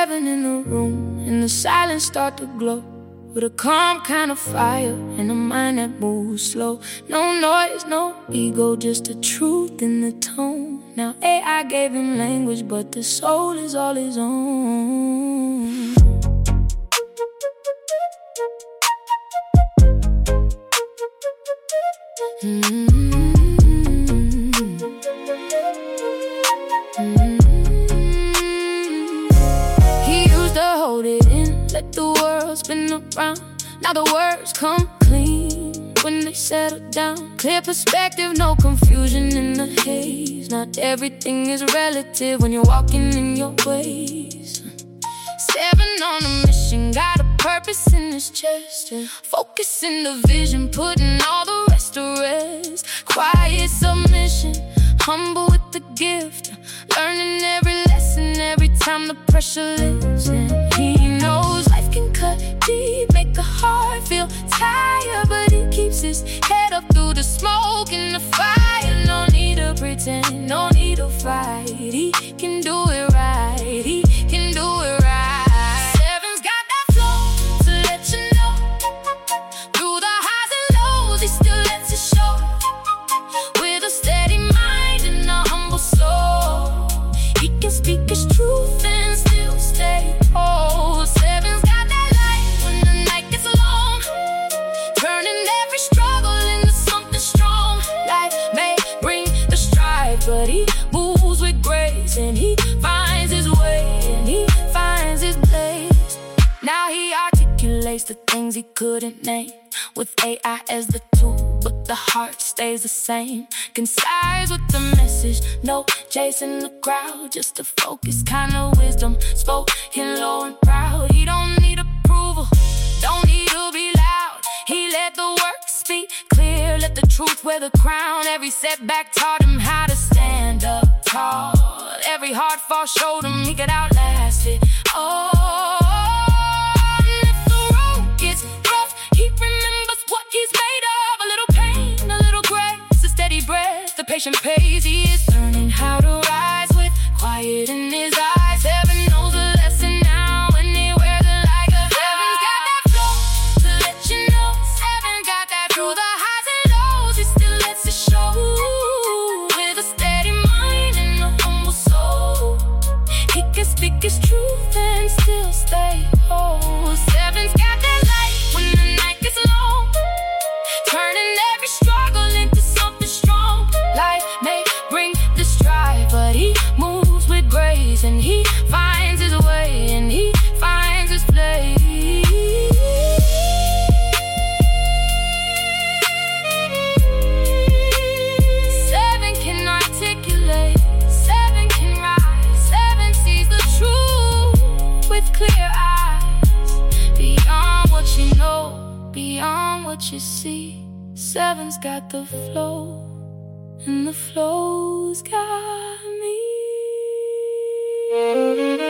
seven in the room, and the silence start to glow with a calm kind of fire and a mind that moves slow. No noise, no ego, just the truth in the tone. Now AI gave him language, but the soul is all his own. He used to hold it in, let the world spin around. Now the words come clean when they settle down. Clear perspective, no confusion in the haze. Not everything is relative when you're walking in your ways. Seven on a mission, got a purpose in his chest, and focusing the vision, putting all the rest to rest. Quiet submission, humble with the gift, learning every lesson every time the pressure lifts. And he knows life can cut deep, make the heart feel tired, but he keeps his head up through the smoke and the fire. No need to pretend, no need to fight. He can do it right, he can do it right. Seven's got that flow to let you know. Through the highs and lows, he still lets it show. With a steady mind and a humble soul, he can speak his truth and still stay whole. Seven's got that light when the night gets long, turning every struggle into something strong. Life may bring the strife, but he moves with grace, and he finds his way, and he finds his place. Now he articulates the things he couldn't name, with AI as the tool, but the heart stays the same. Concise with the message, no chasing the crowd, just a focused kind of wisdom, spoken low and proud. He don't need approval, don't need to be loud. He let the work speak clear, let the truth wear the crown. Every setback taught him how to stand up tall. Every hard fall showed him he could outlast it. Oh, and if the road gets rough, he remembers what he's made of. A little pain, a little grace, a steady breath, the patient pays. He is learning how to rise with quiet in his eyes. Heaven knows a lesson now when they wear the light of Seven's got that flow to let you know. Seven got that through the highs and lows, he still lets it show. With a steady mind and a humble soul, he can speak his truth and still stay whole. Seven's got that light when the night gets long, turning every struggle into something strong. Life may bring the strife, but he moves with grace, and he finds his way, and he finds his place. Seven can articulate, seven can rise, seven sees the truth with clear eyes. Beyond what you know, beyond what you see, seven's got the flow, and the flow's got me.